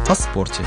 о спорте.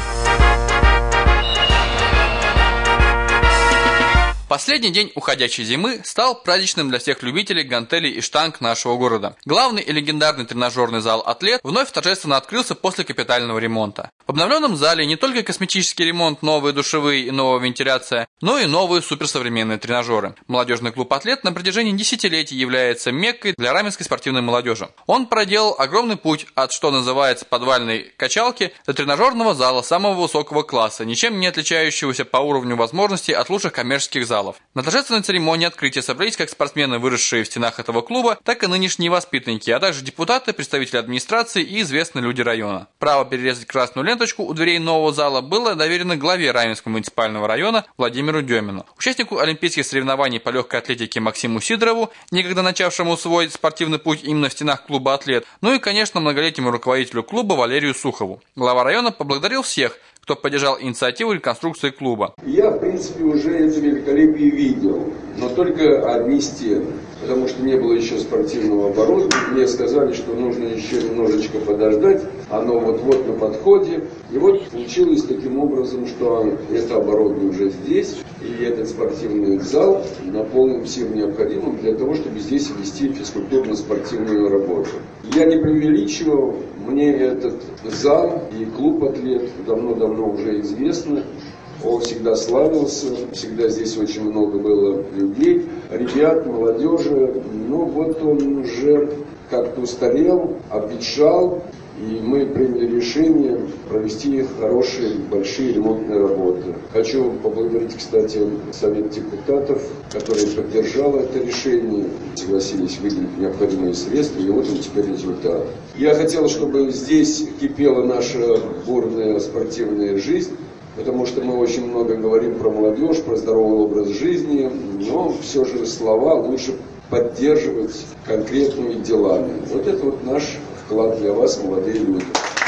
Последний день уходящей зимы стал праздничным для всех любителей гантелей и штанг нашего города. Главный и легендарный тренажерный зал «Атлет» вновь торжественно открылся после капитального ремонта. В обновленном зале не только косметический ремонт, новые душевые и новая вентиляция, но и новые суперсовременные тренажеры. Молодежный клуб «Атлет» на протяжении десятилетий является меккой для раменской спортивной молодежи. Он проделал огромный путь от, что называется, подвальной качалки до тренажерного зала самого высокого класса, ничем не отличающегося по уровню возможностей от лучших коммерческих залов. На торжественной церемонии открытия собрались как спортсмены, выросшие в стенах этого клуба, так и нынешние воспитанники, а также депутаты, представители администрации и известные люди района. Право перерезать красную ленточку у дверей нового зала было доверено главе Раменского муниципального района Владимиру Демину. Участнику олимпийских соревнований по легкой атлетике Максиму Сидорову, некогда начавшему свой спортивный путь именно в стенах клуба «Атлет», ну и, конечно, многолетнему руководителю клуба Валерию Сухову. Глава района поблагодарил всех, кто поддержал инициативу реконструкции клуба. Я, в принципе, уже это великолепие видел, но только одни стены, потому что не было еще спортивного оборудования. Мне сказали, что нужно еще немножечко подождать, оно вот-вот на подходе. И вот получилось таким образом, что это оборудование уже здесь, и этот спортивный зал наполнен всем необходимым для того, чтобы здесь вести физкультурно-спортивную работу. Я не преувеличивал, мне этот зал и клуб «Атлет» давно-давно уже известны. Он всегда славился, всегда здесь очень много было людей, ребят, молодежи. Но вот он уже как-то устарел, обветшал, и мы приняли решение провести хорошие, большие ремонтные работы. Хочу поблагодарить, кстати, Совет депутатов, который поддержал это решение, согласились выделить необходимые средства, и вот он теперь результат. Я хотел, чтобы здесь кипела наша бурная спортивная жизнь, потому что мы очень много говорим про молодежь, про здоровый образ жизни, но все же слова лучше поддерживать конкретными делами. Вот это вот наш вклад для вас, молодые люди.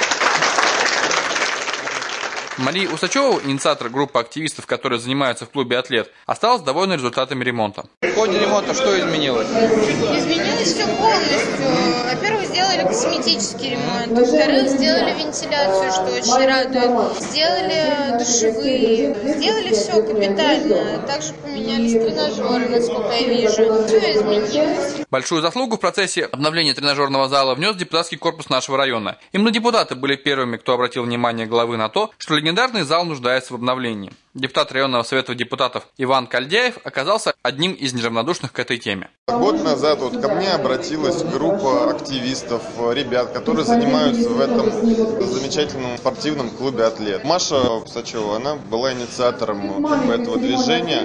Мария Усачева, инициатор группы активистов, которые занимаются в клубе «Атлет», осталась довольна результатами ремонта. В ходе ремонта что изменилось? Изменилось все полностью. Во-первых, сделали косметический ремонт. Во-вторых, сделали вентиляцию, что очень радует. Сделали душевые. Сделали все капитально. Также поменялись тренажеры, насколько я вижу. Все изменилось. Большую заслугу в процессе обновления тренажерного зала внес депутатский корпус нашего района. Именно депутаты были первыми, кто обратил внимание главы на то, что легендарный зал нуждается в обновлении. Депутат районного совета депутатов Иван Кальдяев оказался одним из неравнодушных к этой теме. Год назад ко мне обратилась группа активистов, ребят, которые занимаются в этом замечательном спортивном клубе «Атлет». Маша Усачева, она была инициатором этого движения.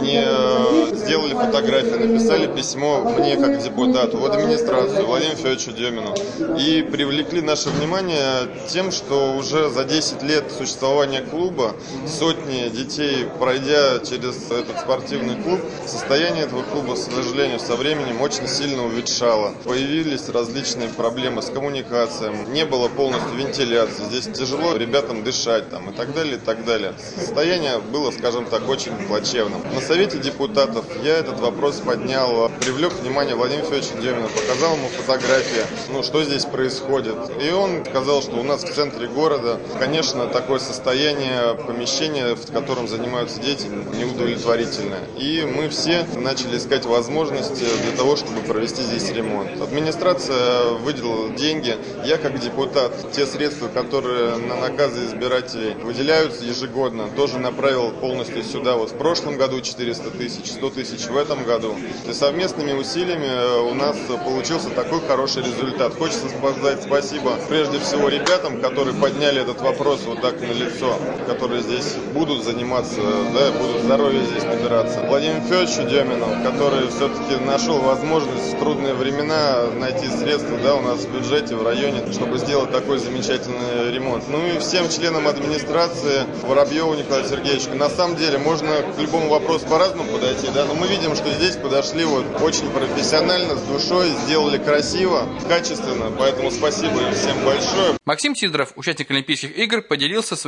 Они сделали фотографии, написали письмо мне как депутату, в администрацию, Владимиру Федоровичу Демину. И привлекли наше внимание тем, что уже за 10 лет существования клуба сотни детей, пройдя через этот спортивный клуб, состояние этого клуба, к сожалению, со временем очень сильно уветшало. Появились различные проблемы с коммуникацией, не было полностью вентиляции, здесь тяжело ребятам дышать и так далее, и так далее. Состояние было, скажем так, очень плачевным. На совете депутатов я этот вопрос поднял, привлек внимание Владимира Федоровича Демина, показал ему фотографии, что здесь происходит. И он сказал, что у нас в центре города, конечно, такое состояние помещения, в котором занимаются дети, неудовлетворительное. И мы все начали искать возможности для того, чтобы провести здесь ремонт. Администрация выделила деньги. Я, как депутат, те средства, которые на наказы избирателей выделяются ежегодно, тоже направил полностью сюда. Вот в прошлом году 400 тысяч, 100 тысяч в этом году. И совместными усилиями у нас получился такой хороший результат. Хочется сказать спасибо прежде всего ребятам, которые подняли этот вопрос вот так на лицо, которые здесь будут заниматься, будут здоровье здесь набираться. Владимиру Федоровичу Демину, который все-таки нашел возможность в трудные времена найти средства у нас в бюджете, в районе, чтобы сделать такой замечательный ремонт. Ну и всем членам администрации, Воробьеву Николаю Сергеевичу. На самом деле можно к любому вопросу по-разному подойти, но мы видим, что здесь подошли очень профессионально, с душой, сделали красиво, качественно, поэтому спасибо им всем большое. Максим Сидоров, участник Олимпийских игр, поделился своим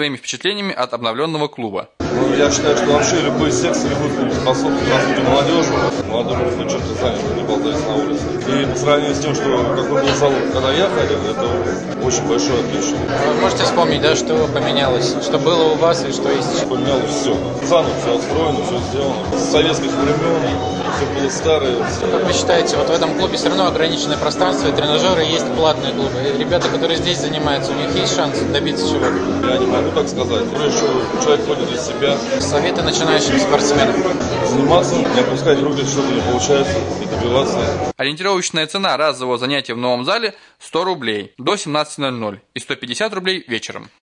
своими впечатлениями от обновленного клуба. Я считаю, что вообще любые секции, любой клуб способствует развитию молодежи. Молодежи хоть чем-то заняты, не болтаясь на улице. И по сравнению с тем, что какой был зал, когда я ходил, это очень большое отличие. Вы можете вспомнить, да, что поменялось, что было у вас и что есть сейчас? Поменялось все. Заново все отстроено, все сделано. С советских времен, все было старое. Все. Как вы считаете, вот в этом клубе все равно ограниченное пространство, и тренажеры есть платные клубы. И ребята, которые здесь занимаются, у них есть шанс добиться чего-то? Я не могу так сказать. Прежде всего, человек ходит из себя. Советы начинающим спортсменам. Заниматься, не опускать руки, если что-то не получается, и добиваться. Ориентировочная цена разового занятия в новом зале 100 рублей до 17:00 и 150 рублей вечером.